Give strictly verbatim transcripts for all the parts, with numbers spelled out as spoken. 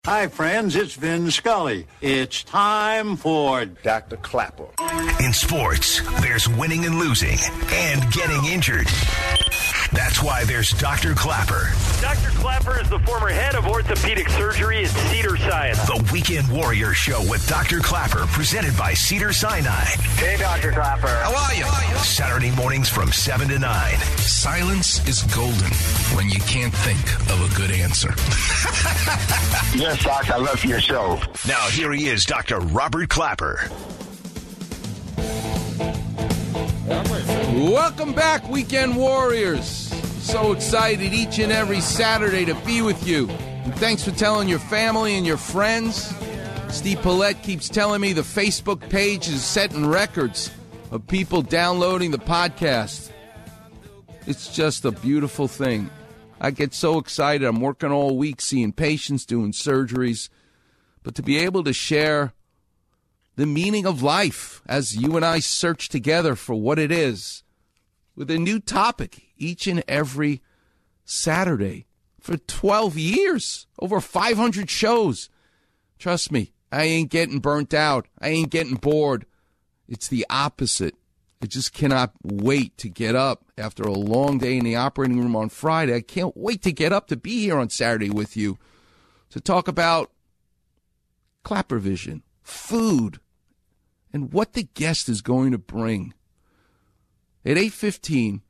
Hi, friends. It's Vin Scully. It's time for Doctor Clapper. In sports, there's winning and losing and getting injured. That's why there's Doctor Clapper. Doctor Clapper is the former head of orthopedic surgery at Cedars-Sinai. The Weekend Warrior Show with Doctor Clapper, presented by Cedars-Sinai. Hey, Doctor Clapper. How are you? Saturday mornings from seven to nine. Silence is golden when you can't think of a good answer. Yes, Doc, I love your show. Now, here he is, Doctor Robert Clapper. Welcome back, Weekend Warriors. So excited each and every Saturday to be with you. And thanks for telling your family and your friends. Steve Paulette keeps telling me the Facebook page is setting records of people downloading the podcast. It's just a beautiful thing. I get so excited. I'm working all week seeing patients, doing surgeries. But to be able to share the meaning of life as you and I search together for what it is with a new topic each and every Saturday for twelve years, over five hundred shows. Trust me, I ain't getting burnt out. I ain't getting bored. It's the opposite. I just cannot wait to get up after a long day in the operating room on Friday. I can't wait to get up to be here on Saturday with you to talk about Clapper Vision, food, and what the guest is going to bring. At eight fifteen,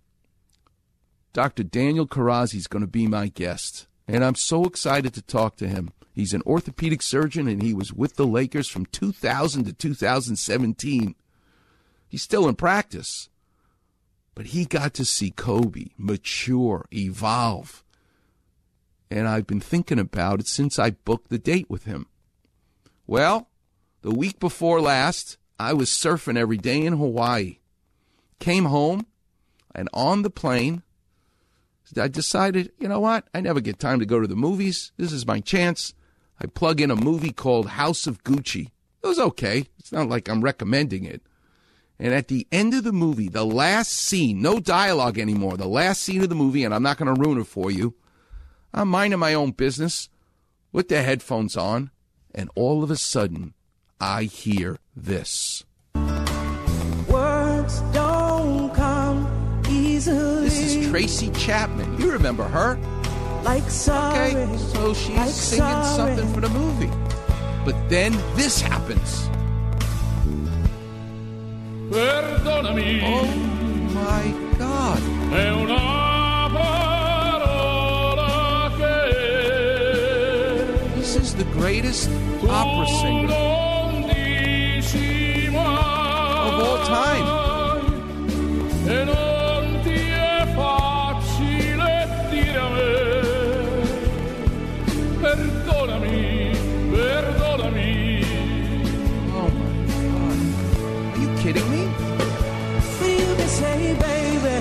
Doctor Daniel Karazi is going to be my guest, and I'm so excited to talk to him. He's an orthopedic surgeon, and he was with the Lakers from two thousand to two thousand seventeen. He's still in practice, but he got to see Kobe mature, evolve, and I've been thinking about it since I booked the date with him. Well, the week before last, I was surfing every day in Hawaii. Came home, and on the plane, I decided, you know what? I never get time to go to the movies. This is my chance. I plug in a movie called House of Gucci. It was okay. It's not like I'm recommending it. And at the end of the movie, the last scene, no dialogue anymore, the last scene of the movie, and I'm not going to ruin it for you, I'm minding my own business with the headphones on, and all of a sudden, I hear this. Words don't come easily. This is Tracy Chapman. You remember her? Like sorry. Okay, so she's like singing sorry. something for the movie. But then this happens. Perdonami. Oh my God. È una parola che This is the greatest opera singer of all time. E non ti è facile dire a me. Perdonami, perdonami. Oh my God. Are you kidding me? You can say, baby.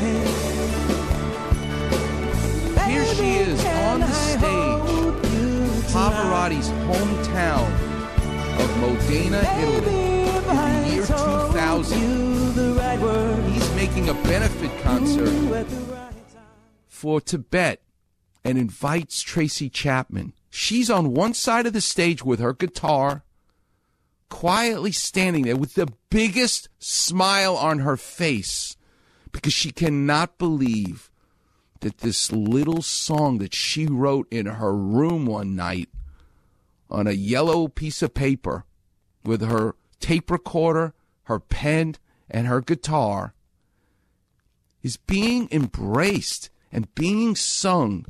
Here she is on the stage, Pavarotti's hometown of Modena, Italy, in the year two thousand. He's making a benefit concert for Tibet and invites Tracy Chapman. She's on one side of the stage with her guitar, quietly standing there with the biggest smile on her face because she cannot believe that this little song that she wrote in her room one night on a yellow piece of paper with her tape recorder, her pen, and her guitar is being embraced and being sung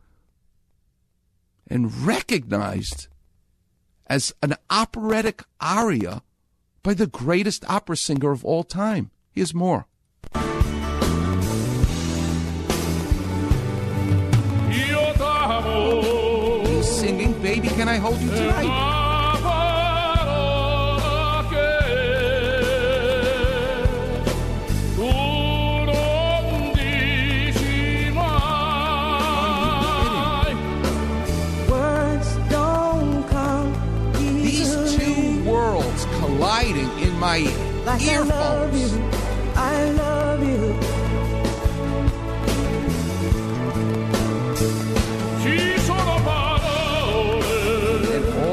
and recognized as an operatic aria by the greatest opera singer of all time. Here's more. Are you singing Baby Can I Hold You Tonight? Colliding in my like earphones. I love you. I love you. And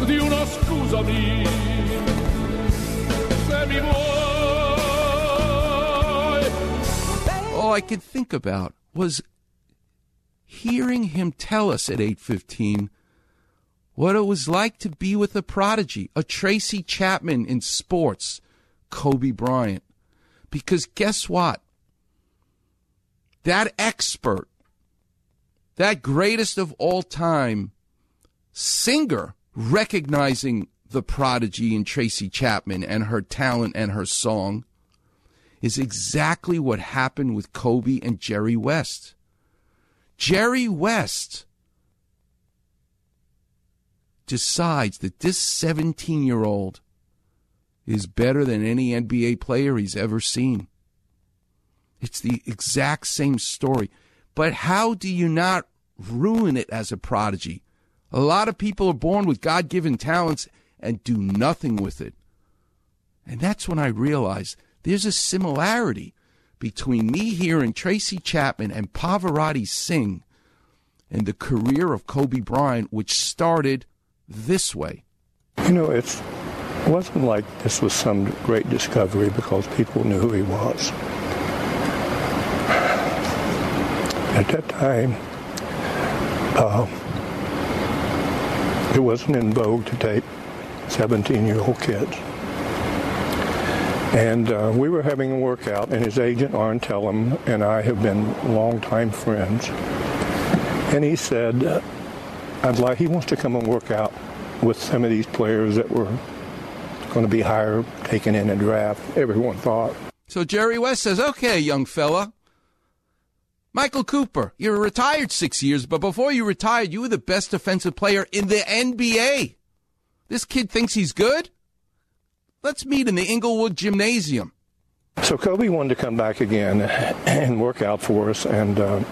di una scusami se mi vuoi. All I could think about was hearing him tell us at eight fifteen what it was like to be with a prodigy, a Tracy Chapman in sports, Kobe Bryant. Because guess what? That expert, that greatest of all time singer, recognizing the prodigy in Tracy Chapman and her talent and her song, is exactly what happened with Kobe and Jerry West. Jerry West decides that this seventeen-year-old is better than any N B A player he's ever seen. It's the exact same story. But how do you not ruin it as a prodigy? A lot of people are born with God-given talents and do nothing with it. And that's when I realized there's a similarity between me hearing Tracy Chapman and Pavarotti sing and the career of Kobe Bryant, which started this way. You know, it's, it wasn't like this was some great discovery because people knew who he was. At that time, uh, it wasn't in vogue to take seventeen-year-old kids. And uh, we were having a workout, and his agent, Arn Tellem, and I have been longtime friends. And he said, uh, I'd like, he wants to come and work out with some of these players that were going to be higher taken in a draft, everyone thought. So Jerry West says, okay, young fella, Michael Cooper, you were retired six years, but before you retired, you were the best defensive player in the N B A. This kid thinks he's good? Let's meet in the Inglewood Gymnasium. So Kobe wanted to come back again and work out for us, and uh,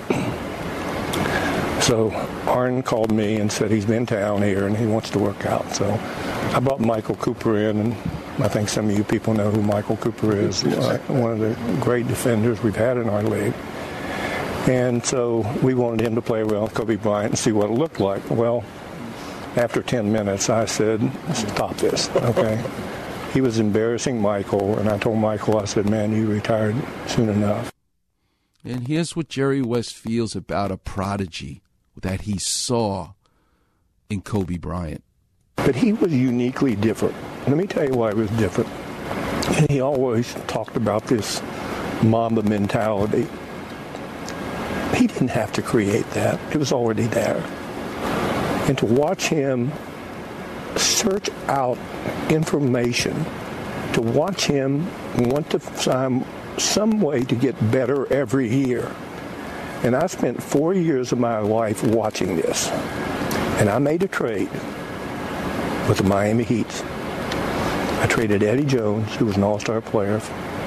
so Arn called me and said he's been in town here and he wants to work out. So I brought Michael Cooper in, and I think some of you people know who Michael Cooper is, uh, one of the great defenders we've had in our league. And so we wanted him to play around Kobe Bryant and see what it looked like. Well, after ten minutes, I said, stop this, okay? He was embarrassing Michael, and I told Michael, I said, man, you retired soon enough. And here's what Jerry West feels about a prodigy that he saw in Kobe Bryant. But he was uniquely different. Let me tell you why he was different. He always talked about this Mamba mentality. He didn't have to create that. It was already there. And to watch him search out information, to watch him want to find some way to get better every year. And I spent four years of my life watching this. And I made a trade with the Miami Heat. I traded Eddie Jones, who was an all-star player.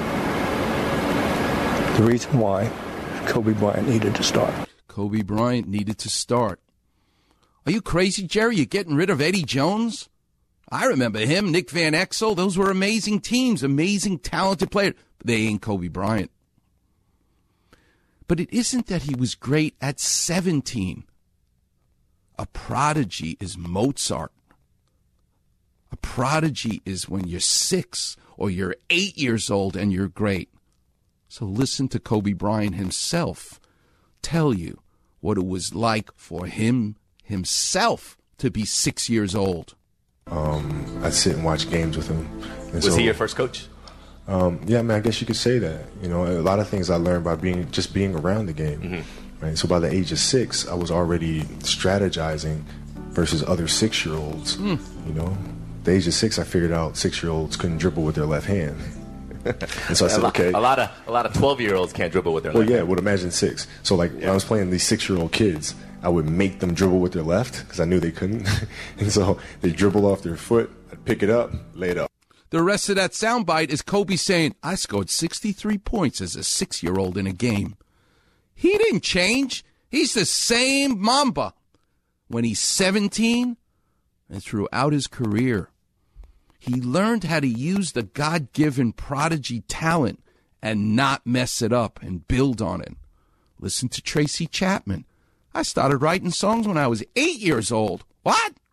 The reason why, Kobe Bryant needed to start. Kobe Bryant needed to start. Are you crazy, Jerry? You're getting rid of Eddie Jones? I remember him, Nick Van Exel. Those were amazing teams, amazing, talented players. But they ain't Kobe Bryant. But it isn't that he was great at seventeen. A prodigy is Mozart. A prodigy is when you're six or you're eight years old and you're great. So listen to Kobe Bryant himself tell you what it was like for him himself to be six years old. Um, I'd sit and watch games with him. And was so, he your first coach? Um, yeah, I mean, I guess you could say that. You know, a lot of things I learned by being just being around the game. Mm-hmm. Right. So by the age of six, I was already strategizing versus other six-year-olds. Mm. You know, at the age of six, I figured out six-year-olds couldn't dribble with their left hand. And so I said, a lot, okay. A lot of a lot of twelve-year-olds can't dribble with their well, left yeah, hand. Well, imagine six. So like yeah. when I was playing these six-year-old kids, I would make them dribble with their left because I knew they couldn't. And so they dribble off their foot, I'd pick it up, lay it up. The rest of that soundbite is Kobe saying, I scored sixty-three points as a six-year-old in a game. He didn't change. He's the same Mamba when he's seventeen and throughout his career. He learned how to use the God-given prodigy talent and not mess it up and build on it. Listen to Tracy Chapman. I started writing songs when I was eight years old. What?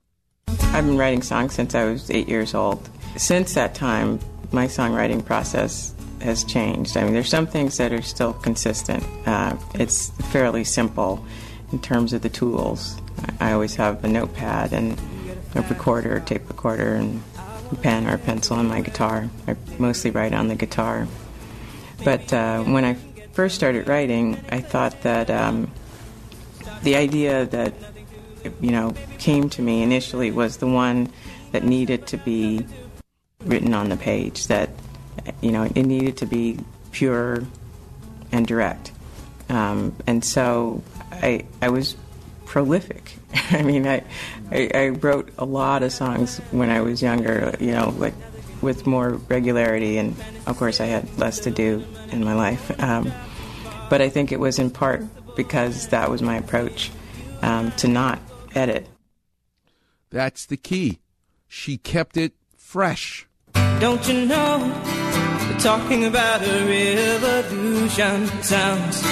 I've been writing songs since I was eight years old. Since that time, my songwriting process has changed. I mean, there's some things that are still consistent. Uh, it's fairly simple in terms of the tools. I always have a notepad and a recorder, a tape recorder, and a pen or a pencil on my guitar. I mostly write on the guitar. But uh, when I first started writing, I thought that um, the idea that, you know, came to me initially was the one that needed to be written on the page, that, you know, it needed to be pure and direct. Um, and so I I was prolific. I mean, I, I I wrote a lot of songs when I was younger, you know, like with more regularity, and of course I had less to do in my life. Um, but I think it was in part because that was my approach, um, to not edit. That's the key. She kept it fresh. Don't you know, they're talking about a revolution sounds.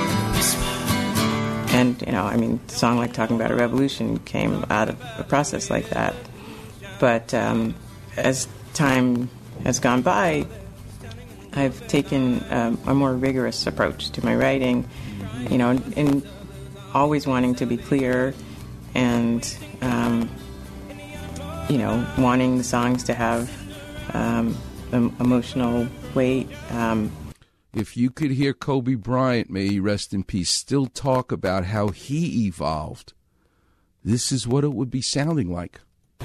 And, you know, I mean, a song like Talking About a Revolution came out of a process like that. But um, as time has gone by, I've taken um, a more rigorous approach to my writing, you know, in always wanting to be clear and, um, you know, wanting the songs to have um, emotional weight. Um, If you could hear Kobe Bryant, may he rest in peace, still talk about how he evolved, this is what it would be sounding like.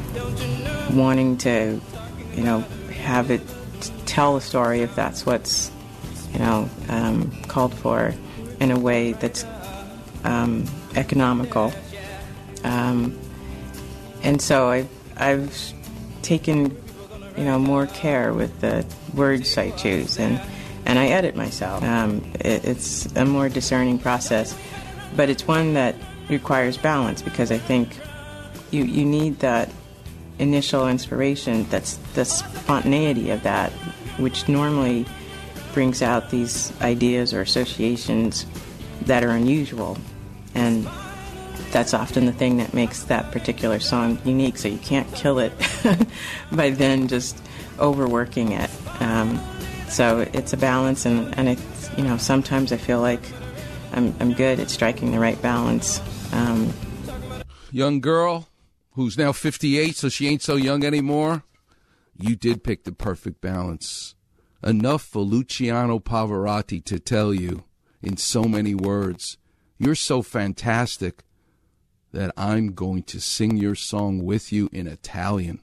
Wanting to, you know, have it tell a story, if that's what's, you know, um, called for, in a way that's um, economical. Um, and so I've, I've taken, you know, more care with the words I choose, and And I edit myself. Um, it, it's a more discerning process, but it's one that requires balance, because I think you you need that initial inspiration, that's the spontaneity of that, which normally brings out these ideas or associations that are unusual, and that's often the thing that makes that particular song unique. So you can't kill it by then just overworking it. Um, So it's a balance, and, and it's, you know, sometimes I feel like I'm I'm good at striking the right balance. Um, Young girl who's now fifty-eight, so she ain't so young anymore. You did pick the perfect balance. Enough for Luciano Pavarotti to tell you in so many words, you're so fantastic that I'm going to sing your song with you in Italian.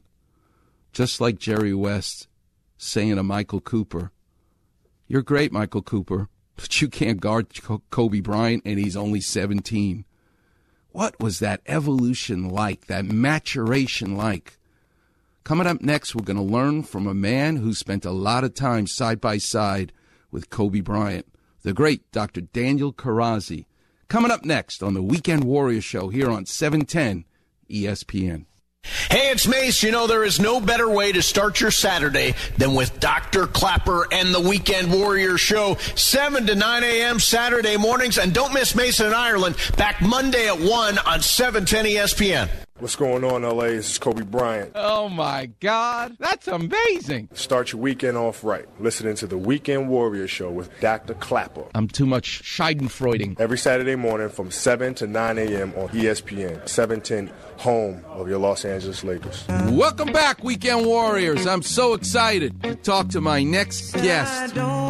Just like Jerry West saying to Michael Cooper, you're great, Michael Cooper, but you can't guard Kobe Bryant, and he's only seventeen. What was that evolution like, that maturation like? Coming up next, we're going to learn from a man who spent a lot of time side by side with Kobe Bryant, the great Doctor Daniel Kharrazi. Coming up next on the Weekend Warrior Show here on seven ten E S P N. Hey, it's Mace. You know, there is no better way to start your Saturday than with Doctor Clapper and the Weekend Warrior Show, seven to nine a.m. Saturday mornings. And don't miss Mason in Ireland, back Monday at one on seven ten E S P N. What's going on, L A? This is Kobe Bryant. Oh, my God. That's amazing. Start your weekend off right. Listening to the Weekend Warrior Show with Doctor Clapper. I'm too much Schadenfreude. Every Saturday morning from seven to nine a.m. on E S P N, seven ten, home of your Los Angeles Lakers. Welcome back, Weekend Warriors. I'm so excited to talk to my next guest,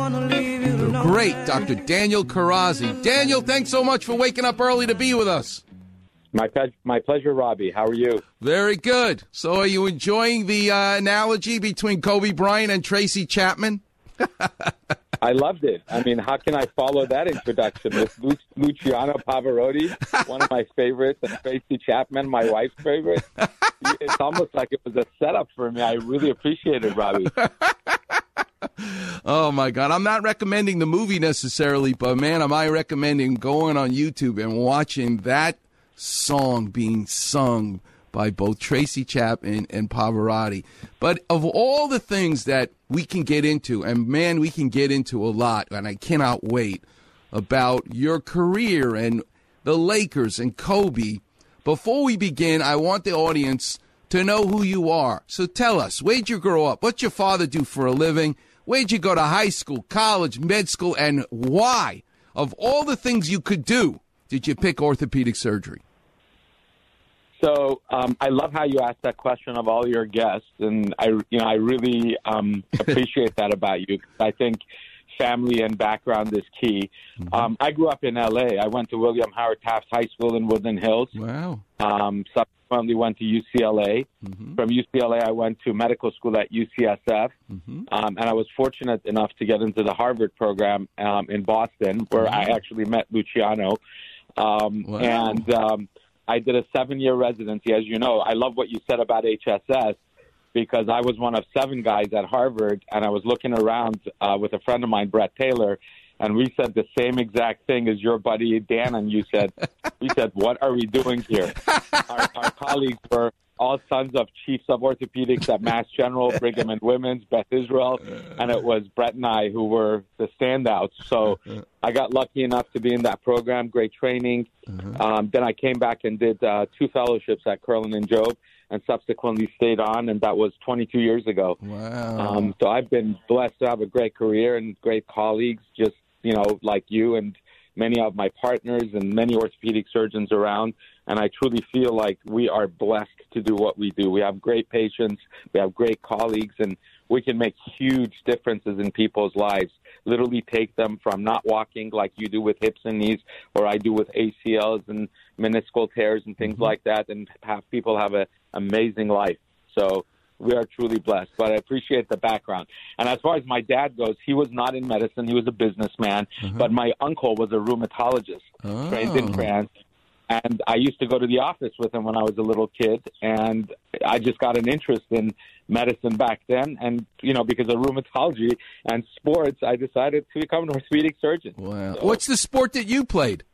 the great Doctor Daniel Kharrazi. Daniel, thanks so much for waking up early to be with us. My, pe- my pleasure, Robbie. How are you? Very good. So are you enjoying the uh, analogy between Kobe Bryant and Tracy Chapman? I loved it. I mean, how can I follow that introduction with Lu- Luciano Pavarotti, one of my favorites, and Tracy Chapman, my wife's favorite? It's almost like it was a setup for me. I really appreciate it, Robbie. Oh, my God. I'm not recommending the movie necessarily, but, man, am I recommending going on YouTube and watching that song being sung by both Tracy Chapman and Pavarotti. But of all the things that we can get into, and man, we can get into a lot, and I cannot wait, about your career and the Lakers and Kobe, before we begin, I want the audience to know who you are. So tell us, where'd you grow up? What'd your father do for a living? Where'd you go to high school, college, med school, and why, of all the things you could do, did you pick orthopedic surgery? So um, I love how you asked that question of all your guests, and I, you know, I really um, appreciate that about you. I think family and background is key. Mm-hmm. Um, I grew up in L A. I went to William Howard Taft High School in Woodland Hills. Wow. Um, subsequently went to U C L A. Mm-hmm. From U C L A, I went to medical school at U C S F, mm-hmm. um, and I was fortunate enough to get into the Harvard program um, in Boston, where mm-hmm. I actually met Luciano. Um, wow. And um, I did a seven-year residency. As you know, I love what you said about H S S, because I was one of seven guys at Harvard, and I was looking around uh, with a friend of mine, Brett Taylor, and we said the same exact thing as your buddy Dan, and you said, we said, what are we doing here? Our, our colleagues were all sons of chiefs of orthopedics at Mass General, Brigham and Women's, Beth Israel, and it was Brett and I who were the standouts. So I got lucky enough to be in that program, great training. Mm-hmm. Um, then I came back and did uh, two fellowships at Curlin and Jobe, and subsequently stayed on, and that was twenty-two years ago. Wow. Um, so I've been blessed to have a great career and great colleagues, just, you know, like you and many of my partners and many orthopedic surgeons around. And I truly feel like we are blessed to do what we do. We have great patients, we have great colleagues, and we can make huge differences in people's lives. Literally take them from not walking like you do with hips and knees, or I do with A C Ls and meniscal tears and things mm-hmm. like that, and have people have an amazing life. So we are truly blessed, but I appreciate the background. And as far as my dad goes, he was not in medicine. He was a businessman, mm-hmm. but my uncle was a rheumatologist, oh. trained in France. And I used to go to the office with him when I was a little kid, and I just got an interest in medicine back then. And, you know, because of rheumatology and sports, I decided to become an orthopedic surgeon. Wow. So, what's the sport that you played?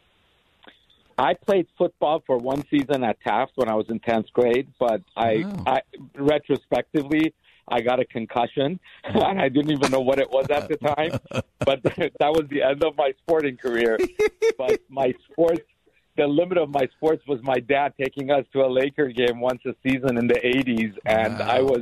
I played football for one season at Taft when I was in tenth grade, but I, wow. I retrospectively, I got a concussion, and I didn't even know what it was at the time. But that was the end of my sporting career. But my sports, the limit of my sports was my dad taking us to a Laker game once a season in the eighties, and wow. I was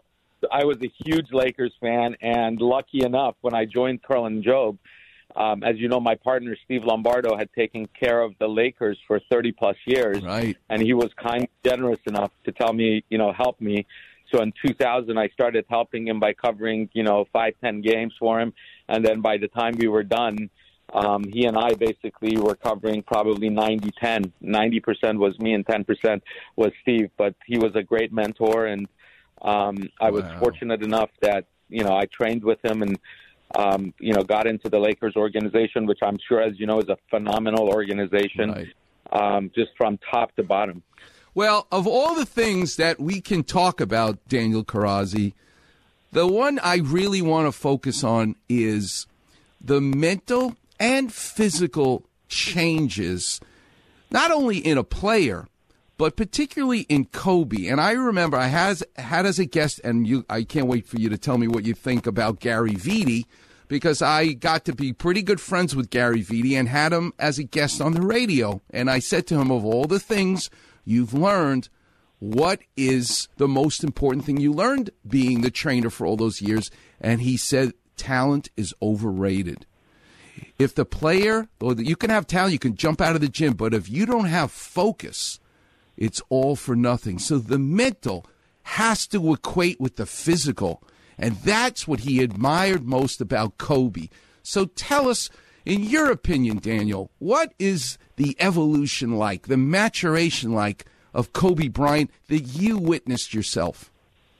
I was a huge Lakers fan, and lucky enough, when I joined Curlin and Jobe, Um, as you know, my partner, Steve Lombardo, had taken care of the Lakers for thirty-plus years. Right. And he was kind of generous enough to tell me, you know, help me. So in two thousand, I started helping him by covering, you know, five, ten games for him. And then by the time we were done, um, he and I basically were covering probably ninety ten. ninety percent was me and ten percent was Steve. But he was a great mentor. And um, I was wow. fortunate enough that, you know, I trained with him and, Um, you know, got into the Lakers organization, which I'm sure, as you know, is a phenomenal organization, right. um, just from top to bottom. Well, of all the things that we can talk about, Daniel Kharrazi, the one I really want to focus on is the mental and physical changes, not only in a player, but particularly in Kobe. And I remember I has, had as a guest, and you, I can't wait for you to tell me what you think about Gary Vitti, because I got to be pretty good friends with Gary Vitti and had him as a guest on the radio. And I said to him, of all the things you've learned, what is the most important thing you learned being the trainer for all those years? And he said, talent is overrated. If the player, or you can have talent, you can jump out of the gym, but if you don't have focus, it's all for nothing. So the mental has to equate with the physical, and that's what he admired most about Kobe. So tell us, in your opinion, Daniel, what is the evolution like, the maturation like of Kobe Bryant that you witnessed yourself?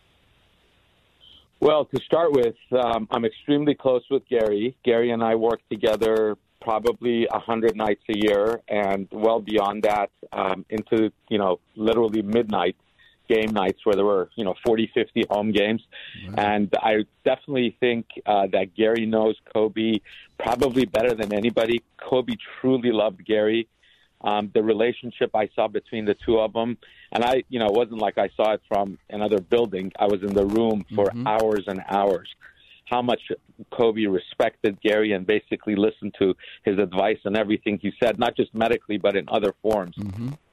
Well, to start with, um, I'm extremely close with Gary. Gary and I work together probably one hundred nights a year, and well beyond that, um, into, you know, literally midnight game nights where there were, you know, forty, fifty home games. Right. And I definitely think uh, that Gary knows Kobe probably better than anybody. Kobe truly loved Gary. Um, the relationship I saw between the two of them, and I, you know, it wasn't like I saw it from another building. I was in the room for mm-hmm. hours and hours. How much Kobe respected Gary and basically listened to his advice and everything he said, not just medically, but in other forms. Mm-hmm.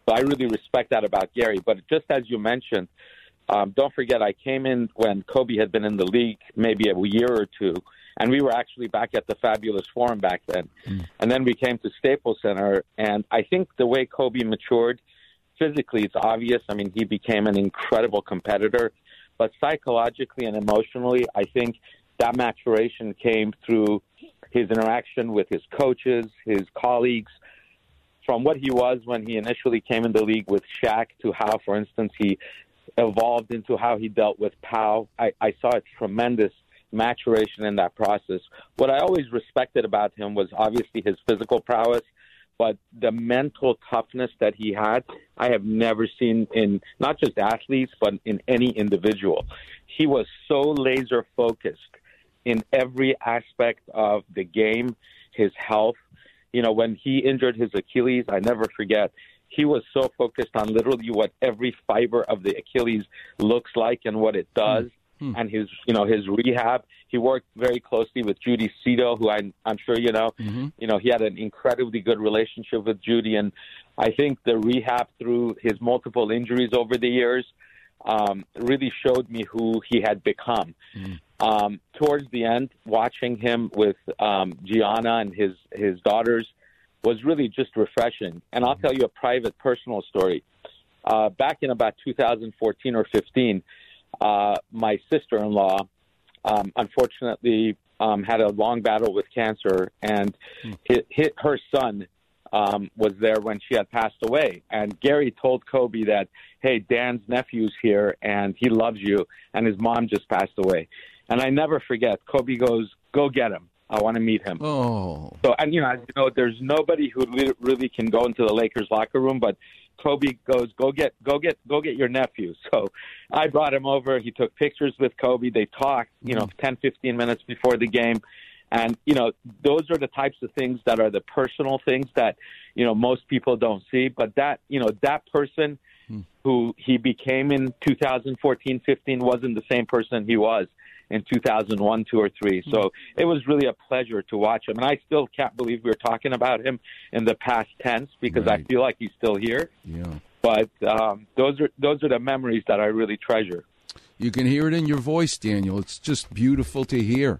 So I really respect that about Gary. But just as you mentioned, um, don't forget I came in when Kobe had been in the league maybe a year or two, and we were actually back at the Fabulous Forum back then. Mm. And then we came to Staples Center, and I think the way Kobe matured, physically it's obvious. I mean, he became an incredible competitor. But psychologically and emotionally, I think that maturation came through his interaction with his coaches, his colleagues, from what he was when he initially came in the league with Shaq to how, for instance, he evolved into how he dealt with Pau. I, I saw a tremendous maturation in that process. What I always respected about him was obviously his physical prowess, but the mental toughness that he had, I have never seen in not just athletes, but in any individual. He was so laser focused in every aspect of the game, his health. You know, when he injured his Achilles, I never forget, he was so focused on literally what every fiber of the Achilles looks like and what it does. Hmm. And his, you know, his rehab. He worked very closely with Judy Cito, who I, I'm sure you know. Mm-hmm. You know, he had an incredibly good relationship with Judy, and I think the rehab through his multiple injuries over the years um, really showed me who he had become. Mm. Um, towards the end, watching him with um, Gianna and his his daughters was really just refreshing. And I'll tell you a private, personal story. Uh, back in about two thousand fourteen or fifteen. Uh, my sister-in-law, um, unfortunately, um, had a long battle with cancer, and hit, hit her son um, was there when she had passed away. And Gary told Kobe that, hey, Dan's nephew's here, and he loves you, and his mom just passed away. And I never forget, Kobe goes, go get him. I want to meet him. Oh. So, and, you know, as you know, there's nobody who really can go into the Lakers locker room, but Kobe goes, go get, go get, go get your nephew. So I brought him over. He took pictures with Kobe. They talked, you know, ten, fifteen minutes before the game. And, you know, those are the types of things that are the personal things that, you know, most people don't see. But that, you know, that person who he became in two thousand fourteen, fifteen wasn't the same person he was in two thousand one, two, or three. So it was really a pleasure to watch him. And I still can't believe we were talking about him in the past tense because right. I feel like he's still here. Yeah. But um, those are those are the memories that I really treasure. You can hear it in your voice, Daniel. It's just beautiful to hear.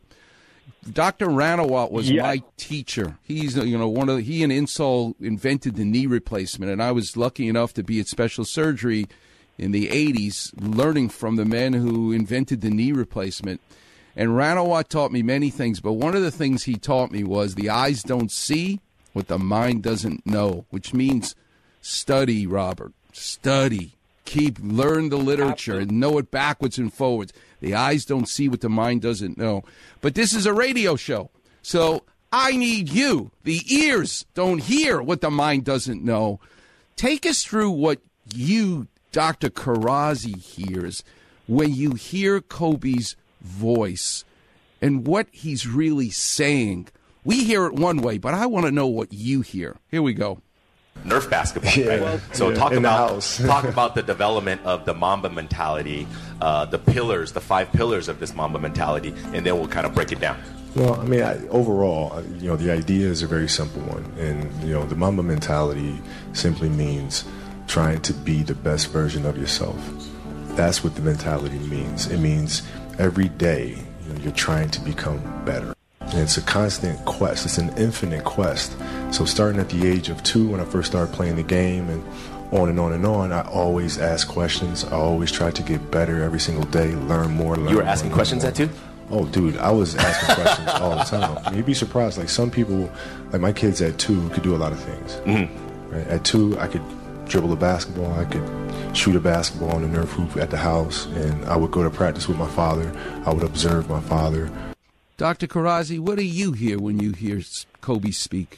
Doctor Ranawat was yes. my teacher. He's, you know, one of the, he and Insol invented the knee replacement, and I was lucky enough to be at special surgery in the eighties, learning from the men who invented the knee replacement. And Ranawat taught me many things, but one of the things he taught me was the eyes don't see what the mind doesn't know, which means study, Robert. Study. Keep, learn the literature and know it backwards and forwards. The eyes don't see what the mind doesn't know. But this is a radio show, so I need you. The ears don't hear what the mind doesn't know. Take us through what you, Doctor Karazi, hears when you hear Kobe's voice and what he's really saying. We hear it one way, but I want to know what you hear. Here we go. Nerf basketball, yeah, right? So yeah, talk in about the talk about the development of the Mamba mentality, uh, the pillars, the five pillars of this Mamba mentality, and then we'll kind of break it down. Well, I mean, I, overall, you know, the idea is a very simple one, and you know, the Mamba mentality simply means trying to be the best version of yourself. That's what the mentality means. It means every day, you know, you're trying to become better. And it's a constant quest. It's an infinite quest. So starting at the age of two, when I first started playing the game, and on and on and on, I always ask questions. I always try to get better every single day, learn more, learn You were more, asking learn questions more. at two? Oh, dude, I was asking questions all the time. I mean, you'd be surprised. Like some people, like my kids at two, could do a lot of things. Mm-hmm. Right? At two, I could dribble a basketball. I could shoot a basketball on the Nerf hoop at the house, and I would go to practice with my father. I would observe my father. Doctor Karazi, what do you hear when you hear Kobe speak?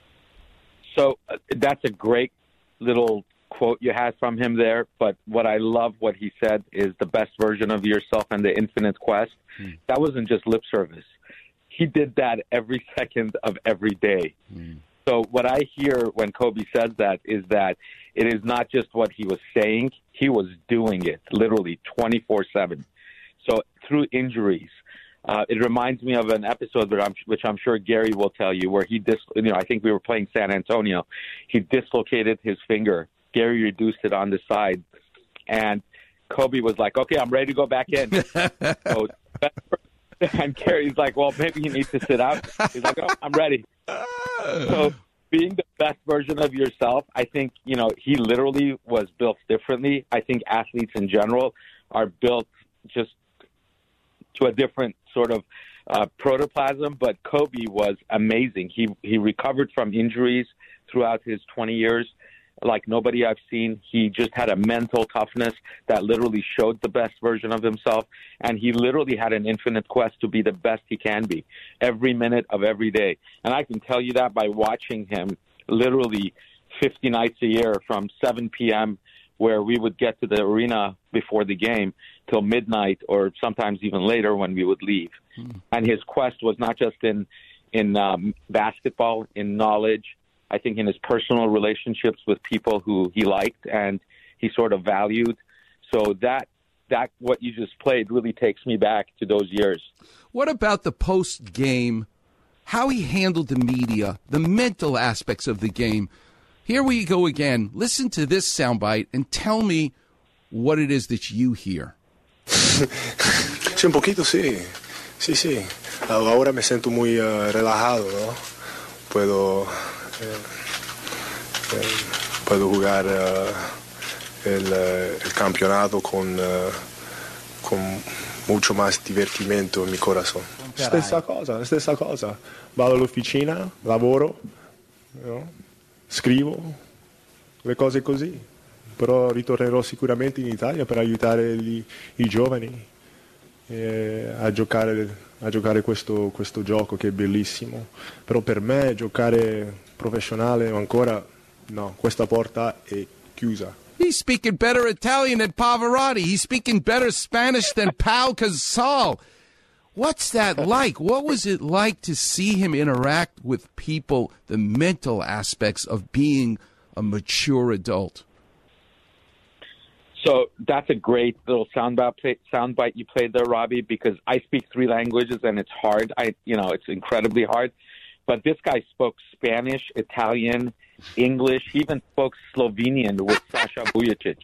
So uh, that's a great little quote you had from him there. But what I love what he said is the best version of yourself and the infinite quest. Hmm. That wasn't just lip service. He did that every second of every day. Hmm. So what I hear when Kobe says that is that it is not just what he was saying. He was doing it literally twenty-four seven. So through injuries, Uh, it reminds me of an episode that I'm, which I'm sure Gary will tell you, where he dis, you know, I think we were playing San Antonio. He dislocated his finger Gary reduced it on the side. And Kobe was like, okay, I'm ready to go back in. So, and Gary's like, well, maybe you need to sit out. He's like, oh, I'm ready. So being the best version of yourself, I think, you know, he literally was built differently. I think athletes in general are built just to a different sort of uh, protoplasm, but Kobe was amazing. He he recovered from injuries throughout his twenty years like nobody I've seen. He just had a mental toughness that literally showed the best version of himself, and he literally had an infinite quest to be the best he can be every minute of every day. And I can tell you that by watching him literally fifty nights a year from seven p.m., where we would get to the arena before the game till midnight or sometimes even later when we would leave. Mm. And his quest was not just in, in um, basketball, in knowledge, I think in his personal relationships with people who he liked and he sort of valued. So that, that what you just played really takes me back to those years. What about the post-game, how he handled the media, the mental aspects of the game? Here we go again. Listen to this soundbite and tell me what it is that you hear. Sí, un poquito, sí. Sí, sí. Ahora me siento muy uh, relajado, ¿no? Puedo, eh, eh, puedo jugar uh, el, uh, el campeonato con, uh, con mucho más divertimento en mi corazón. Stessa cosa, stessa cosa. Vado all'officina, lavoro, no? Scrivo, le cose così. Però ritornerò sicuramente in Italia per aiutare gli, i giovani eh, a giocare, a giocare questo, questo gioco che è bellissimo. Però per me giocare professionale ancora no, questa porta è chiusa. He's speaking better Italian than Pavarotti. He's speaking better Spanish than Pau Gasol. What's that like? What was it like to see him interact with people, the mental aspects of being a mature adult? So that's a great little soundbite soundbite you played there, Robbie, because I speak three languages and it's hard. I, you know, it's incredibly hard. But this guy spoke Spanish, Italian, English. He even spoke Slovenian with Sasha Vujacic,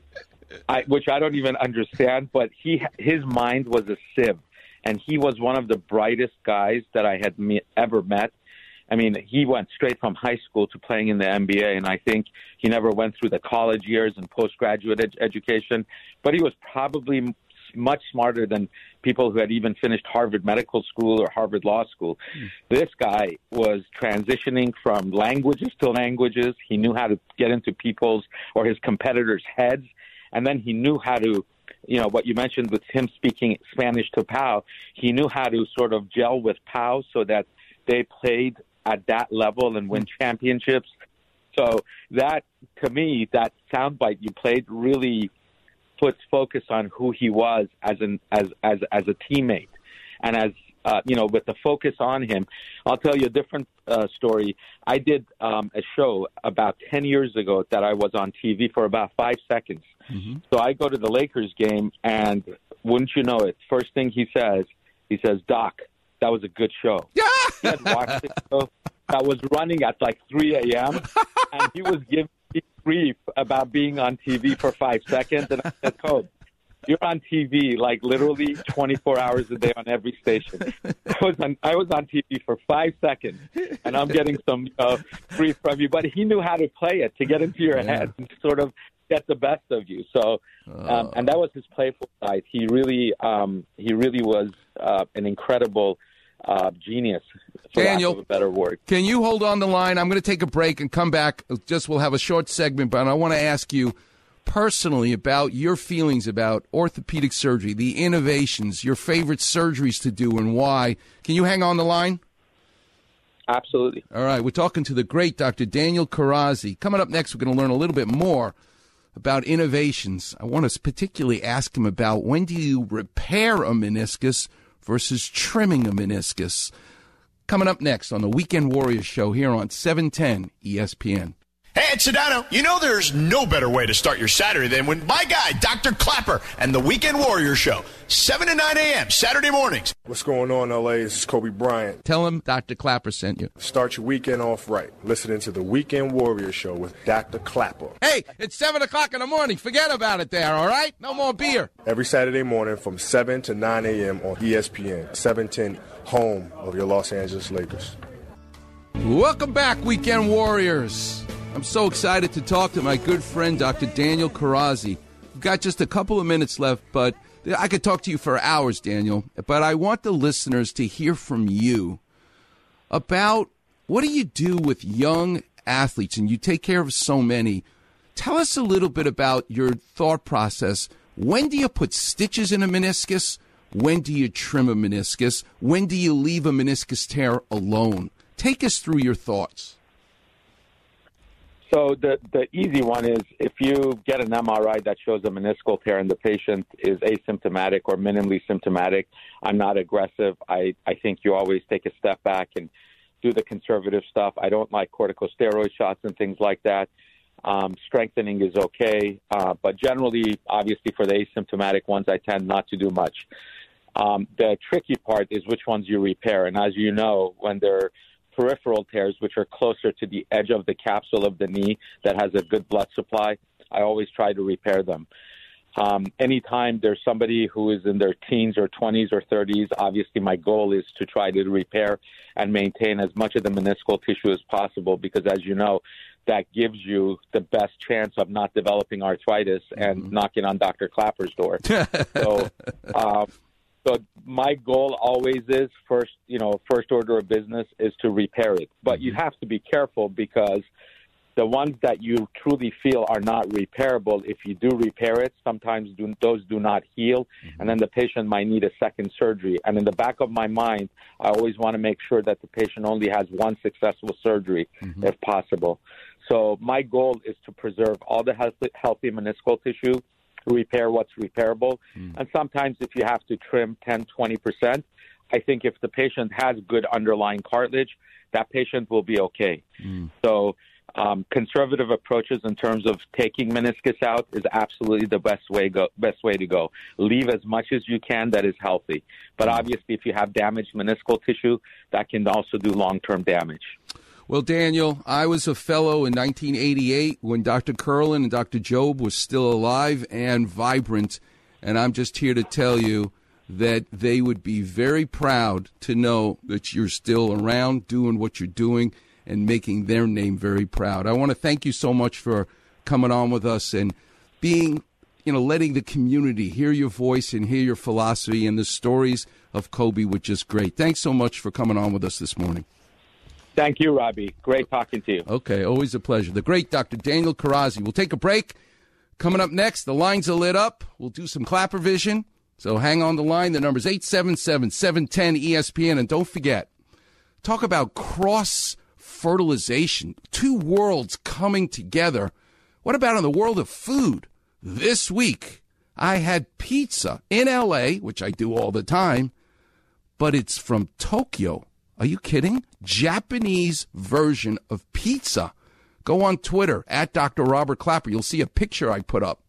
I, which I don't even understand. But he, his mind was a sieve, and he was one of the brightest guys that I had me, ever met. I mean, he went straight from high school to playing in the N B A, and I think he never went through the college years and postgraduate ed- education. But he was probably m- much smarter than people who had even finished Harvard Medical School or Harvard Law School. Mm. This guy was transitioning from languages to languages. He knew how to get into people's or his competitors' heads, and then he knew how to, you know, what you mentioned with him speaking Spanish to Pau, he knew how to sort of gel with Pau so that they played at that level and win championships. So that, to me, that soundbite you played really puts focus on who he was as an as as as a teammate, and as uh, you know, with the focus on him. I'll tell you a different uh, story. I did um, a show about ten years ago that I was on T V for about five seconds. Mm-hmm. So I go to the Lakers game, and wouldn't you know it, first thing he says, he says, "Doc, that was a good show." Yeah. He had watched the show that was running at like three a.m. and he was giving me grief about being on T V for five seconds. And I said, "Coach, you're on T V like literally twenty-four hours a day on every station." I was on, I was on T V for five seconds, and I'm getting some uh, grief from you. But he knew how to play it to get into your yeah. head and sort of get the best of you. So, um, and that was his playful side. He really, um, he really was uh, an incredible Uh, genius, for Daniel, lack of a better word. Can you hold on the line? I'm going to take a break and come back. Just we'll have a short segment, but I want to ask you personally about your feelings about orthopedic surgery, the innovations, your favorite surgeries to do, and why. Can you hang on the line? Absolutely. All right. We're talking to the great Doctor Daniel Kharrazi. Coming up next, we're going to learn a little bit more about innovations. I want to particularly ask him about when do you repair a meniscus versus trimming a meniscus. Coming up next on the Weekend Warriors Show here on seven ten E S P N. Hey, it's Sedano. You know there's no better way to start your Saturday than when my guy, Doctor Clapper, and the Weekend Warrior Show, seven to nine a.m. Saturday mornings. What's going on, L A? This is Kobe Bryant. Tell him Doctor Clapper sent you. Start your weekend off right. Listening to the Weekend Warrior Show with Doctor Clapper. Hey, it's seven o'clock in the morning. Forget about it there, all right? No more beer. Every Saturday morning from seven to nine a.m. on E S P N, seven ten, home of your Los Angeles Lakers. Welcome back, Weekend Warriors. I'm so excited to talk to my good friend, Doctor Daniel Kharrazi. We've got just a couple of minutes left, but I could talk to you for hours, Daniel. But I want the listeners to hear from you about what do you do with young athletes, and you take care of so many. Tell us a little bit about your thought process. When do you put stitches in a meniscus? When do you trim a meniscus? When do you leave a meniscus tear alone? Take us through your thoughts. So the, the easy one is if you get an M R I that shows a meniscal tear and the patient is asymptomatic or minimally symptomatic, I'm not aggressive. I, I think you always take a step back and do the conservative stuff. I don't like corticosteroid shots and things like that. Um, strengthening is okay. Uh, but generally, obviously, for the asymptomatic ones, I tend not to do much. Um, the tricky part is which ones you repair. And as you know, when they're peripheral tears, which are closer to the edge of the capsule of the knee that has a good blood supply, I always try to repair them. Um, anytime there's somebody who is in their teens or twenties or thirties, obviously my goal is to try to repair and maintain as much of the meniscal tissue as possible because, as you know, that gives you the best chance of not developing arthritis and mm-hmm. knocking on Doctor Clapper's door. so, um, So my goal always is first, you know, first order of business is to repair it. But you have to be careful because the ones that you truly feel are not repairable, if you do repair it, sometimes do, those do not heal, and then the patient might need a second surgery. And in the back of my mind, I always want to make sure that the patient only has one successful surgery, mm-hmm. if possible. So my goal is to preserve all the healthy, healthy meniscal tissue, repair what's repairable. Mm. And sometimes if you have to trim ten, twenty percent, I think if the patient has good underlying cartilage, that patient will be okay. Mm. So um, conservative approaches in terms of taking meniscus out is absolutely the best way go, best way to go. Leave as much as you can that is healthy. But mm. obviously if you have damaged meniscal tissue, that can also do long-term damage. Well, Daniel, I was a fellow in nineteen eighty-eight when Doctor Curlin and Doctor Job was still alive and vibrant, and I'm just here to tell you that they would be very proud to know that you're still around doing what you're doing and making their name very proud. I want to thank you so much for coming on with us and being, you know, letting the community hear your voice and hear your philosophy, and the stories of Kobe were just great. Thanks so much for coming on with us this morning. Thank you, Robbie. Great talking to you. Okay, always a pleasure. The great Doctor Daniel Kharrazi. We'll take a break. Coming up next, the lines are lit up. We'll do some Clapper Vision. So hang on the line. The number's eight seven seven, seven one zero, E S P N. And don't forget, talk about cross-fertilization. Two worlds coming together. What about in the world of food? This week, I had pizza in L A, which I do all the time, but it's from Tokyo. Are you kidding? Japanese version of pizza. Go on Twitter, at Doctor Robert Clapper. You'll see a picture I put up.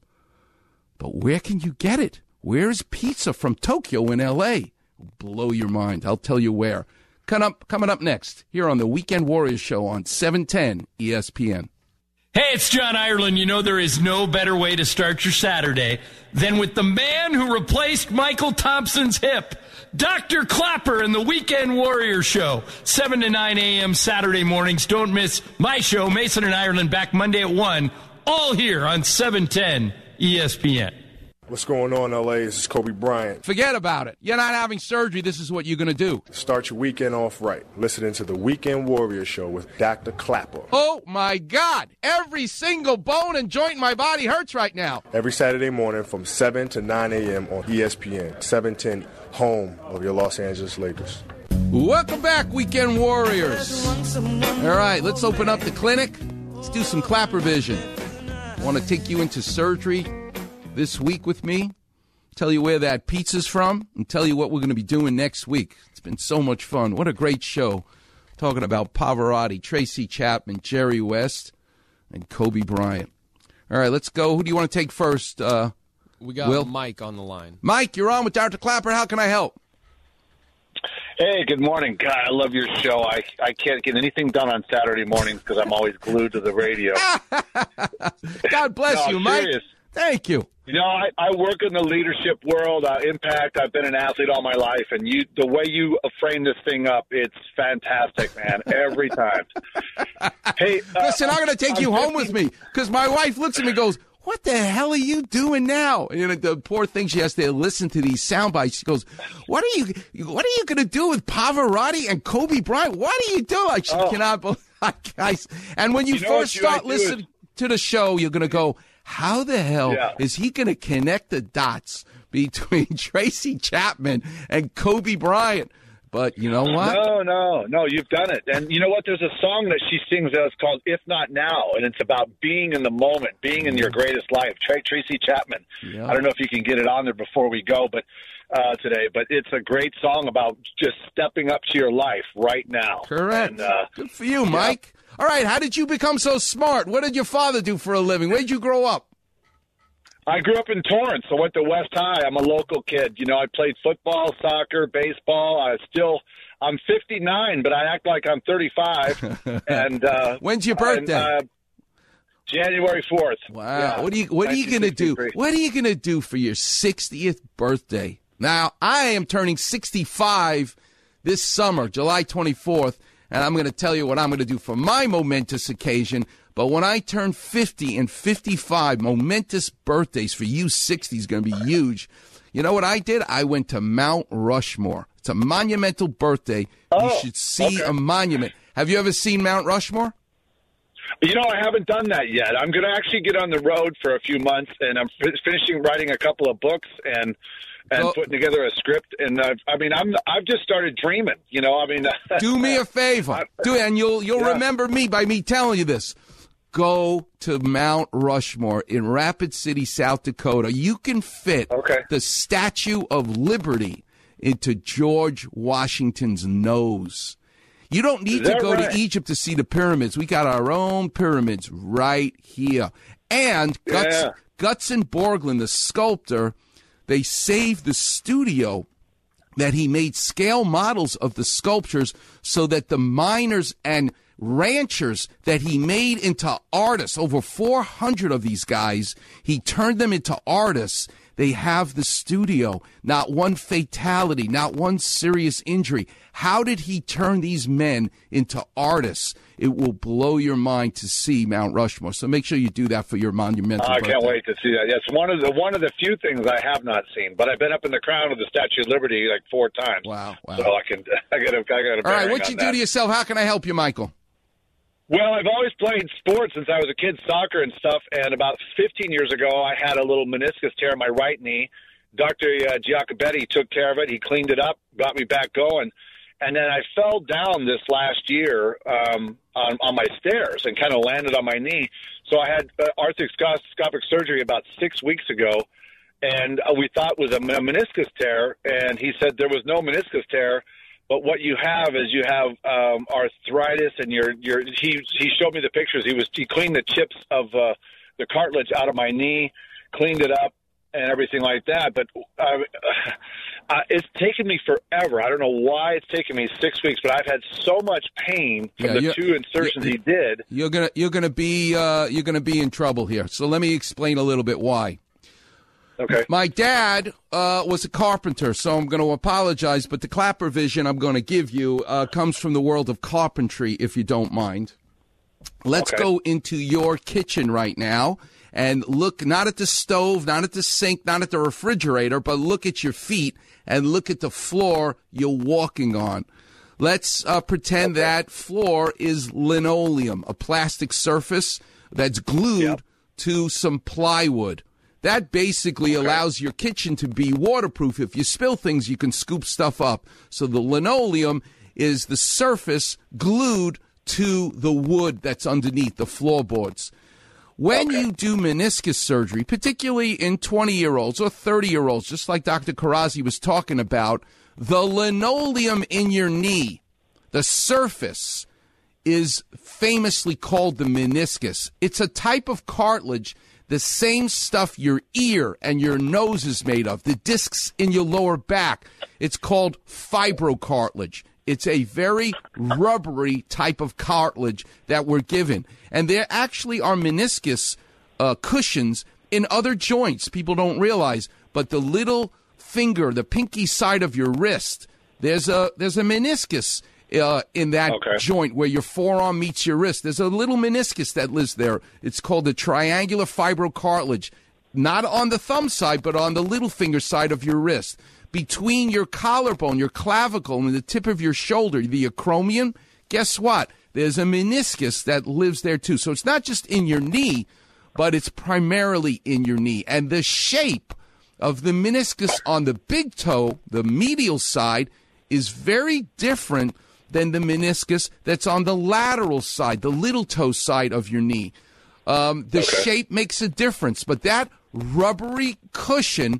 But where can you get it? Where's pizza from Tokyo in L A? It'll blow your mind. I'll tell you where. Coming up, coming up next, here on the Weekend Warriors Show on seven ten E S P N. Hey, it's John Ireland. You know there is no better way to start your Saturday than with the man who replaced Michael Thompson's hip, Doctor Clapper and the Weekend Warrior Show, seven to nine a.m. Saturday mornings. Don't miss my show, Mason and Ireland, back Monday at one, all here on seven ten E S P N. What's going on, L A? This is Kobe Bryant. Forget about it. You're not having surgery. This is what you're going to do. Start your weekend off right. Listening to the Weekend Warrior Show with Doctor Clapper. Oh, my God. Every single bone and joint in my body hurts right now. Every Saturday morning from seven to nine a.m. on E S P N, seven ten, home of your Los Angeles Lakers. Welcome back, Weekend Warriors. All right, let's open up the clinic. Let's do some Clapper Vision. I want to take you into surgery this week with me, tell you where that pizza's from, and tell you what we're going to be doing next week. It's been so much fun. What a great show. Talking about Pavarotti, Tracy Chapman, Jerry West, and Kobe Bryant. All right, let's go. Who do you want to take first? Uh, we got Will? Mike on the line. Mike, you're on with Doctor Clapper. How can I help? Hey, good morning. God, I love your show. I, I can't get anything done on Saturday mornings because I'm always glued to the radio. God bless No, you, I'm Mike. serious. Thank you. You know, I, I work in the leadership world, uh, Impact. I've been an athlete all my life, and you, the way you frame this thing up, it's fantastic, man, every time. Hey, uh, Listen, I'm going to take I'm you home fifty with me because my wife looks at me and goes, what the hell are you doing now? And you know, the poor thing, she has to listen to these sound bites. She goes, what are you What are you going to do with Pavarotti and Kobe Bryant? What are you doing? Like, she Oh. cannot believe guys. And when you, You know first what you start might do is- listening to the show, you're going to go, how the hell Yeah. is he going to connect the dots between Tracy Chapman and Kobe Bryant? But you know what? No, no, no, you've done it. And you know what? There's a song that she sings that's called If Not Now, and it's about being in the moment, being in your greatest life. Tra- Tracy Chapman. Yeah. I don't know if you can get it on there before we go but uh, today, but it's a great song about just stepping up to your life right now. Correct. And, uh, Good for you, Mike. All right, how did you become so smart? What did your father do for a living? Where did you grow up? I grew up in Torrance. I went to West High. I'm a local kid. You know, I played football, soccer, baseball. I still, I'm fifty-nine, but I act like I'm thirty-five. And uh, When's your birthday? And, uh, January fourth. Wow. Yeah. What are you What are you gonna do? What are you gonna do for your sixtieth birthday? Now, I am turning sixty-five this summer, July twenty-fourth, and I'm gonna tell you what I'm gonna do for my momentous occasion. But when I turn fifty and fifty-five, momentous birthdays for you sixty is going to be huge. You know what I did? I went to Mount Rushmore. It's a monumental birthday. Oh, you should see okay. a monument. Have you ever seen Mount Rushmore? You know, I haven't done that yet. I'm going to actually get on the road for a few months, and I'm f- finishing writing a couple of books and and Well- putting together a script. And uh, I mean, I'm I've just started dreaming. You know, I mean, Do me a favor. Do it, and you'll you'll Yeah. remember me by me telling you this. Go to Mount Rushmore in Rapid City, South Dakota. You can fit the Statue of Liberty into George Washington's nose. You don't need Is to that go right? to Egypt to see the pyramids. We got our own pyramids right here. And Guts, Yeah. Gutzon Borglund, the sculptor, they saved the studio that he made scale models of the sculptures so that the miners and ranchers that he made into artists, over four hundred of these guys, he turned them into artists. They have the studio, not one fatality, not one serious injury. How did he turn these men into artists? It will blow your mind to see Mount Rushmore. So make sure you do that for your monumental I birthday. can't wait to see that. Yes, one of the one of the few things I have not seen, but I've been up in the crown of the Statue of Liberty like four times. Wow, wow. So I can I got a I got a All right, what you do to yourself? How can I help you, Michael? Well, I've always played sports since I was a kid, soccer and stuff. And about fifteen years ago, I had a little meniscus tear in my right knee. Doctor Uh, Giacobetti took care of it. He cleaned it up, got me back going. And then I fell down this last year um, on, on my stairs and kind of landed on my knee. So I had uh, arthroscopic surgery about six weeks ago. And uh, we thought it was a, a meniscus tear. And he said there was no meniscus tear. But what you have is you have um, arthritis, and your your he he showed me the pictures. He was he cleaned the chips of uh, the cartilage out of my knee, cleaned it up, and everything like that. But uh, uh, it's taken me forever. I don't know why it's taken me six weeks, but I've had so much pain from Yeah, the you're- two insertions you're- he did. You're gonna you're gonna be uh, you're gonna be in trouble here. So let me explain a little bit why. Okay. My dad uh, was a carpenter, so I'm going to apologize, but the Clapper vision I'm going to give you uh, comes from the world of carpentry, if you don't mind. Let's Okay. go into your kitchen right now and look not at the stove, not at the sink, not at the refrigerator, but look at your feet and look at the floor you're walking on. Let's uh, pretend that floor is linoleum, a plastic surface that's glued to some plywood. That basically allows your kitchen to be waterproof. If you spill things, you can scoop stuff up. So the linoleum is the surface glued to the wood that's underneath the floorboards. When you do meniscus surgery, particularly in twenty-year-olds or thirty-year-olds, just like Doctor Karazi was talking about, the linoleum in your knee, the surface, is famously called the meniscus. It's a type of cartilage, the same stuff your ear and your nose is made of, the discs in your lower back. It's called fibrocartilage. It's a very rubbery type of cartilage that we're given. And there actually are meniscus uh, cushions in other joints. People don't realize, but the little finger, the pinky side of your wrist, there's a there's a meniscus uh, in that okay. joint where your forearm meets your wrist. There's a little meniscus that lives there. It's called the triangular fibrocartilage, not on the thumb side, but on the little finger side of your wrist. Between your collarbone, your clavicle, and the tip of your shoulder, the acromion, guess what? There's a meniscus that lives there too. So it's not just in your knee, but it's primarily in your knee. And the shape of the meniscus on the big toe, the medial side, is very different than the meniscus that's on the lateral side, the little toe side of your knee. Um, the okay. shape makes a difference, but that rubbery cushion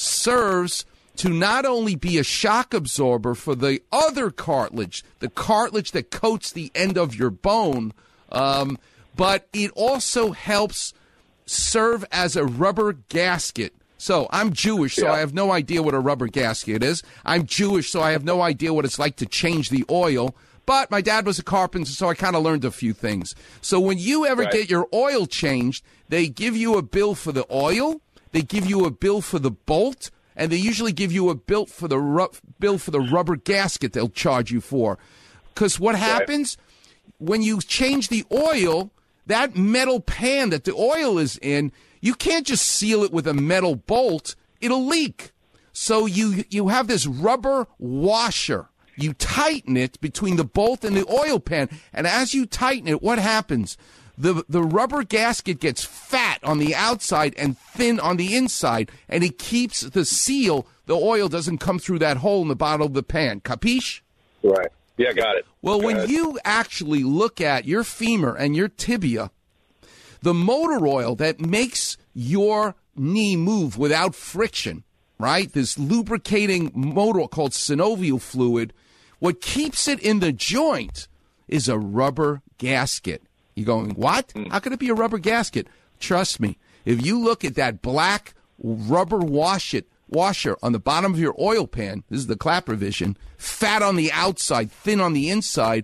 serves to not only be a shock absorber for the other cartilage, the cartilage that coats the end of your bone, um, but it also helps serve as a rubber gasket. So I'm Jewish, so yeah. I have no idea what a rubber gasket is. I'm Jewish, so I have no idea what it's like to change the oil. But my dad was a carpenter, so I kind of learned a few things. So when you ever right. get your oil changed, they give you a bill for the oil, they give you a bill for the bolt, and they usually give you a bill for the ru- bill for the rubber gasket they'll charge you for. Because what happens right. when you change the oil, that metal pan that the oil is in, you can't just seal it with a metal bolt. It'll leak. So you you have this rubber washer. You tighten it between the bolt and the oil pan. And as you tighten it, what happens? The the rubber gasket gets fat on the outside and thin on the inside. And it keeps the seal. The oil doesn't come through that hole in the bottom of the pan. Capiche? Right. Yeah, got it. Well, Go when ahead. you actually look at your femur and your tibia, the motor oil that makes your knee move without friction, right? This lubricating motor called synovial fluid, what keeps it in the joint is a rubber gasket. You're going, what? How could it be a rubber gasket? Trust me, if you look at that black rubber wash it, washer on the bottom of your oil pan, this is the Clapper vision, fat on the outside, thin on the inside,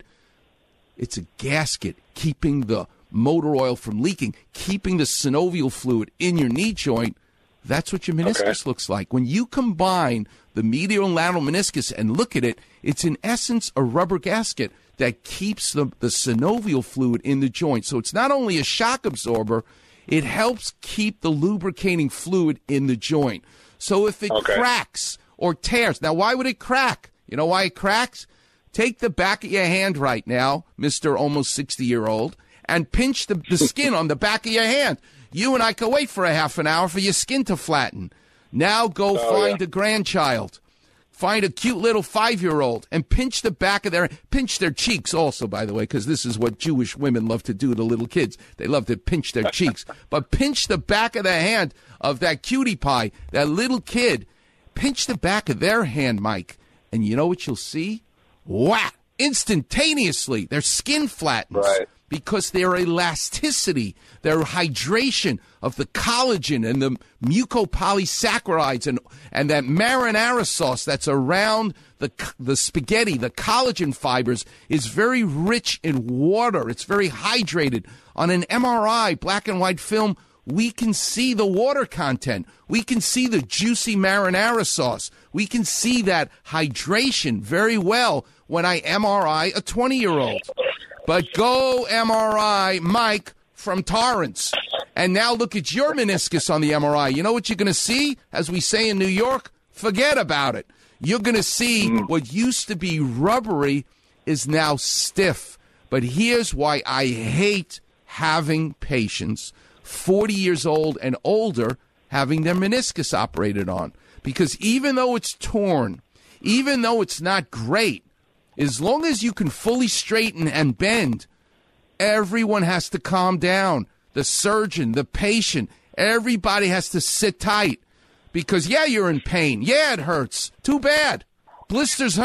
it's a gasket keeping the motor oil from leaking, keeping the synovial fluid in your knee joint. That's what your meniscus okay. looks like. When you combine the medial and lateral meniscus and look at it, it's in essence a rubber gasket that keeps the, the synovial fluid in the joint. So it's not only a shock absorber, it helps keep the lubricating fluid in the joint. So if it okay. cracks or tears, now why would it crack? You know why it cracks? Take the back of your hand right now, Mister almost sixty-year-old, and pinch the, the skin on the back of your hand. You and I can wait for a half an hour for your skin to flatten. Now go oh, find yeah. a grandchild. Find a cute little five-year-old and pinch the back of their, pinch their cheeks also, by the way, because this is what Jewish women love to do to little kids. They love to pinch their cheeks. But pinch the back of the hand of that cutie pie, that little kid. Pinch the back of their hand, Mike. And you know what you'll see? Wow! Instantaneously, their skin flattens. Right. Because their elasticity, their hydration of the collagen and the mucopolysaccharides and, and that marinara sauce that's around the the spaghetti, the collagen fibers, is very rich in water. It's very hydrated. On an M R I, black and white film, we can see the water content. We can see the juicy marinara sauce. We can see that hydration very well when I M R I a twenty-year-old. But go M R I Mike from Torrance. And now look at your meniscus on the M R I. You know what you're going to see? As we say in New York, forget about it. You're going to see what used to be rubbery is now stiff. But here's why I hate having patients forty years old and older having their meniscus operated on. Because even though it's torn, even though it's not great, as long as you can fully straighten and bend, everyone has to calm down. The surgeon, the patient, everybody has to sit tight. Because, yeah, you're in pain. Yeah, it hurts. Too bad. Blisters hurt.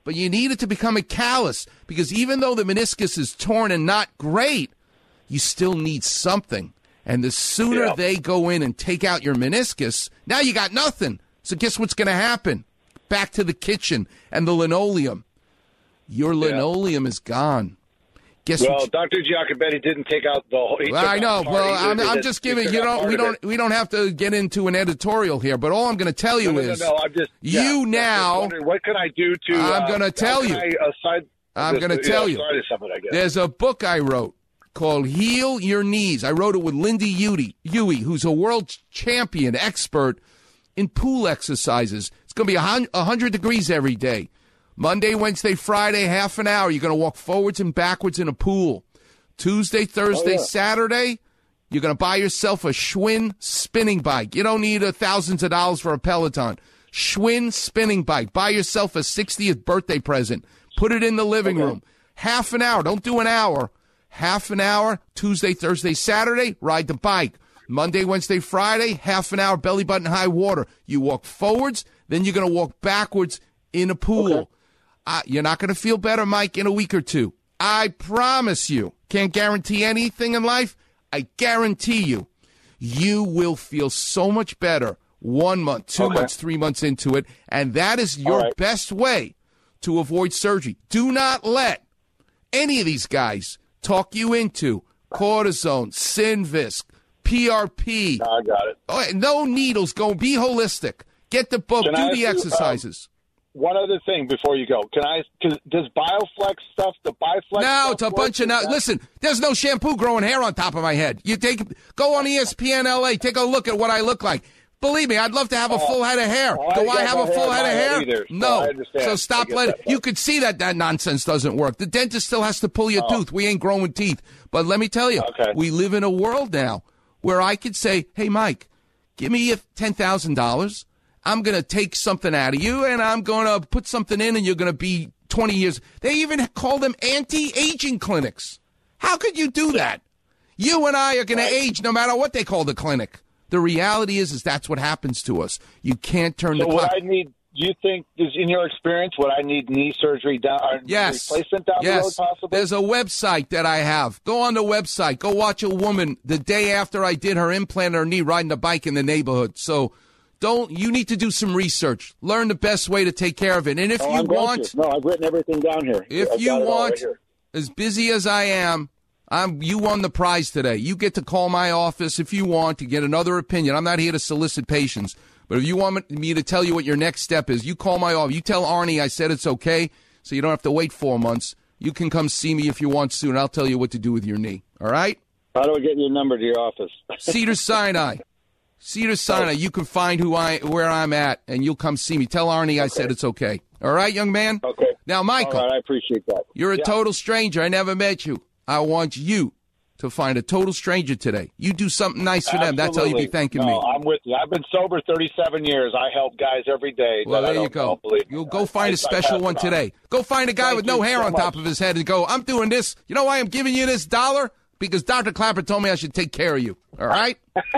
but you need it to become a callus, because even though the meniscus is torn and not great, you still need something. And the sooner Yeah. they go in and take out your meniscus, now you got nothing. So guess what's going to happen? Back to the kitchen and the linoleum. Your linoleum is gone. Guess well, what? You, Doctor Giacobetti didn't take out the whole. he well, took I out know. part. Well, He I'm, did- I'm he just did- giving he you took out don't. part We of don't. it. We don't have to get into an editorial here. But all I'm going to tell you No, no, no, is, no, I'm just, yeah, you I'm now. just wondering, what can I do to? I'm uh, going to tell how you. can I, aside, I'm just, going to tell yeah, you. Sorry to something, I guess. There's a book I wrote called Heal Your Knees. I wrote it with Lindy Huey, Huey who's a world champion expert in pool exercises. It's going to be one hundred degrees every day. Monday, Wednesday, Friday, half an hour. You're going to walk forwards and backwards in a pool. Tuesday, Thursday, Oh, yeah. Saturday, you're going to buy yourself a Schwinn spinning bike. You don't need uh, thousands of dollars for a Peloton. Schwinn spinning bike. Buy yourself a sixtieth birthday present. Put it in the living Okay. room. Half an hour. Don't do an hour. Half an hour, Tuesday, Thursday, Saturday, ride the bike. Monday, Wednesday, Friday, half an hour, belly button high water. You walk forwards, then you're going to walk backwards in a pool. Okay. Uh, you're not going to feel better, Mike, in a week or two. I promise you. Can't guarantee anything in life. I guarantee you, you will feel so much better one month, two Okay. months, three months into it, and that is your All right. best way to avoid surgery. Do not let any of these guys talk you into cortisone, Synvisc, P R P. No, I got it. Oh, no needles. Go be holistic. Get the book. Can I do ask the you, um, exercises. One other thing before you go, can I? Cause, does Bioflex stuff? The Bioflex. no, stuff it's a work? bunch of Is no. that- Listen, there's no shampoo growing hair on top of my head. You take go on E S P N L A. Take a look at what I look like. Believe me, I'd love to have a Oh, full head of hair. oh, I Do I got have no a full hair head in of my hair? head either, so no. I understand. So I stop get letting. that You part. could see that that nonsense doesn't work. The dentist still has to pull your Oh. tooth. We ain't growing teeth. But let me tell you, Okay. we live in a world now where I could say, "Hey, Mike, give me ten thousand dollars. I'm going to take something out of you, and I'm going to put something in, and you're going to be twenty years." They even call them anti-aging clinics. How could you do that? You and I are going to age no matter what they call the clinic. The reality is, is that's what happens to us. You can't turn So the what clock. I need? Do you think, is in your experience, would I need knee surgery down? Or Yes. replacement down yes. the road, possibly? There's a website that I have. Go on the website. Go watch a woman the day after I did her implant in her knee riding a bike in the neighborhood. So don't, you need to do some research. Learn the best way to take care of it. And if Oh, you I'm going want, to. No, I've written everything down here. if I've you got it all want, right here. as busy as I am, I'm, you won the prize today. You get to call my office if you want to get another opinion. I'm not here to solicit patients. But if you want me to tell you what your next step is, you call my office. You tell Arnie I said it's okay, so you don't have to wait four months. You can come see me if you want soon. I'll tell you what to do with your knee. All right? How do I get your number to your office? Cedar Sinai. Cedar Sinai. You can find who I where I'm at, and you'll come see me. Tell Arnie I said it's okay. All right, young man? Okay. Now, Michael. All right, I appreciate that. You're a Yeah. total stranger. I never met you. I want you to find a total stranger today. You do something nice for them. That's how you be Absolutely. thanking no, me. I'm with you. I've been sober thirty-seven years. I help guys every day. Well, that I there you don't go. know, believe me. You'll go I- find I- a special I pass one it on. today. Go find a guy Thank with no you hair so on top much. of his head and go, I'm doing this. You know why I'm giving you this dollar? Because Doctor Clapper told me I should take care of you. All right?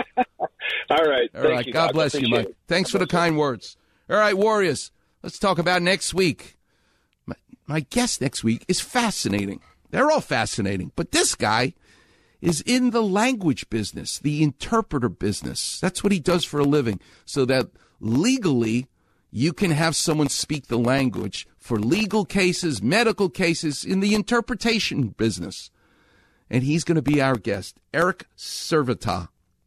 All right. All Thank right. you, God Doc. bless you, Appreciate Mike. it. Thanks for the kind words. All right, Warriors. Let's talk about next week. My, my guest next week is fascinating. They're all fascinating. But this guy is in the language business, the interpreter business. That's what he does for a living, so that legally you can have someone speak the language for legal cases, medical cases, in the interpretation business. And he's going to be our guest, Eric Servita.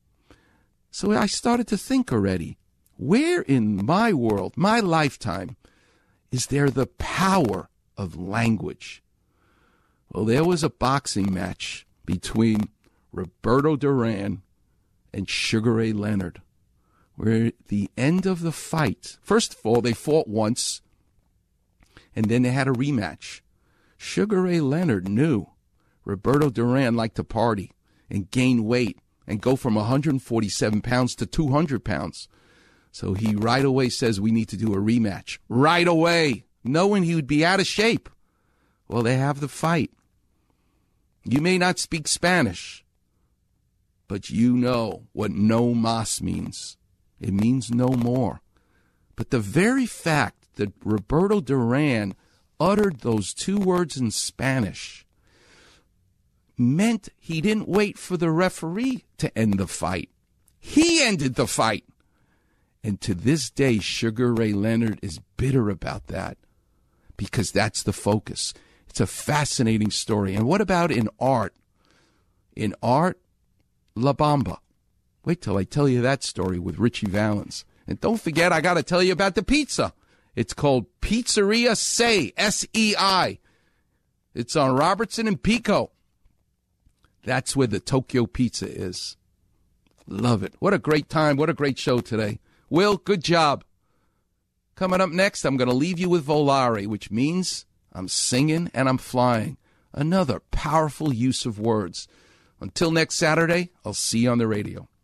So I started to think already, where in my world, my lifetime, is there the power of language? Well, there was a boxing match between Roberto Duran and Sugar Ray Leonard, where at the end of the fight, first of all, they fought once, and then they had a rematch. Sugar Ray Leonard knew Roberto Duran liked to party and gain weight and go from one hundred forty-seven pounds to two hundred pounds. So he right away says, we need to do a rematch. Right away, knowing he would be out of shape. Well, they have the fight. You may not speak Spanish, but you know what no mas means. It means no more. But the very fact that Roberto Duran uttered those two words in Spanish meant he didn't wait for the referee to end the fight. He ended the fight. And to this day, Sugar Ray Leonard is bitter about that because that's the focus. It's a fascinating story. And what about in art? In art, La Bamba. Wait till I tell you that story with Richie Valens. And don't forget, I got to tell you about the pizza. It's called Pizzeria Sei, S E I. It's on Robertson and Pico. That's where the Tokyo Pizza is. Love it. What a great time. What a great show today. Will, good job. Coming up next, I'm going to leave you with Volare, which means I'm singing and I'm flying. Another powerful use of words. Until next Saturday, I'll see you on the radio.